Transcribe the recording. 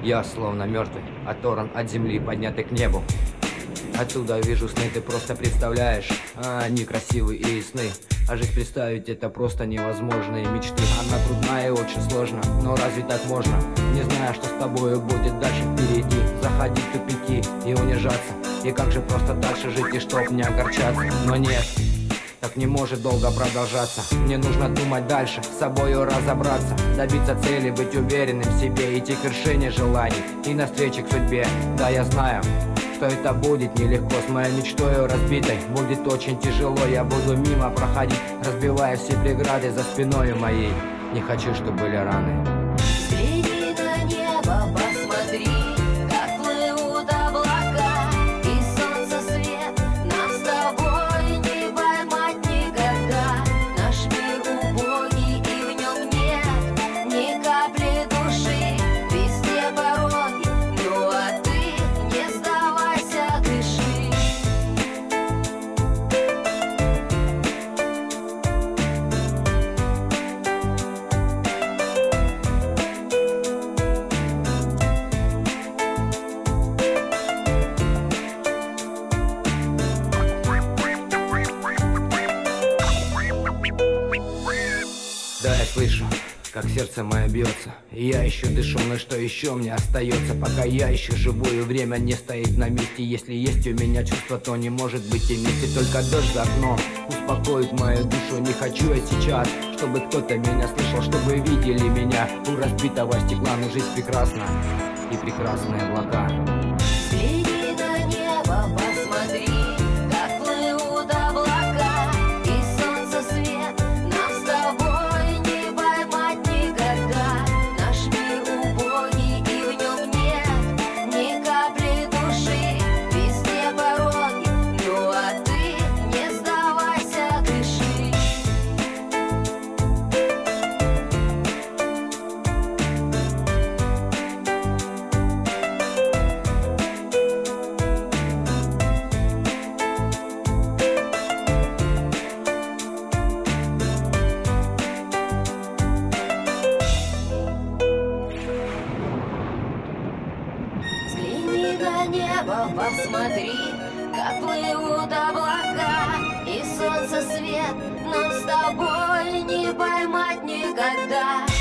Я словно мертвый, оторван от земли, поднятый к небу. Отсюда вижу сны, ты просто представляешь, они красивые и ясны. А жить представить это просто невозможные мечты. Она трудная и очень сложна, но разве так можно? Не знаю, что с тобою будет дальше впереди. Заходить в тупики и унижаться. И как же просто дальше жить и чтоб не огорчаться. Но нет, так не может долго продолжаться. Мне нужно думать дальше, с собою разобраться, добиться цели, быть уверенным в себе, идти к вершине желаний и навстречу к судьбе. Да, я знаю, что это будет нелегко, с моей мечтою разбитой будет очень тяжело. Я буду мимо проходить, разбивая все преграды за спиною моей. Не хочу, чтобы были раны. Взгляни на небо, посмотри, как плывут облака, и солнце свет нам с тобой не поймать никогда. Наш мир убогий, и в нем нет ни капли души, везде пороги, ну а ты не сдавайся, дыши. Да, я слышу, как сердце мое бьется, и я еще дышу, но что еще мне остается? Пока я еще живу, и время не стоит на месте. Если есть у меня чувство, то не может быть и вместе. Только дождь за окном успокоит мою душу. Не хочу я сейчас, чтобы кто-то меня слышал, чтобы видели меня у разбитого стекла. Но жизнь прекрасна, и прекрасные облака. Взгляни на небо, посмотри, как плывут облака, и солнце свет нам с тобой не поймать никогда. Наш мир убогий, и в нем нет ни капли души, везде пороги, ну а ты не сдавайся, дыши. Взгляни на небо, посмотри, как плывут облака, и солнце свет нам с тобой не поймать никогда.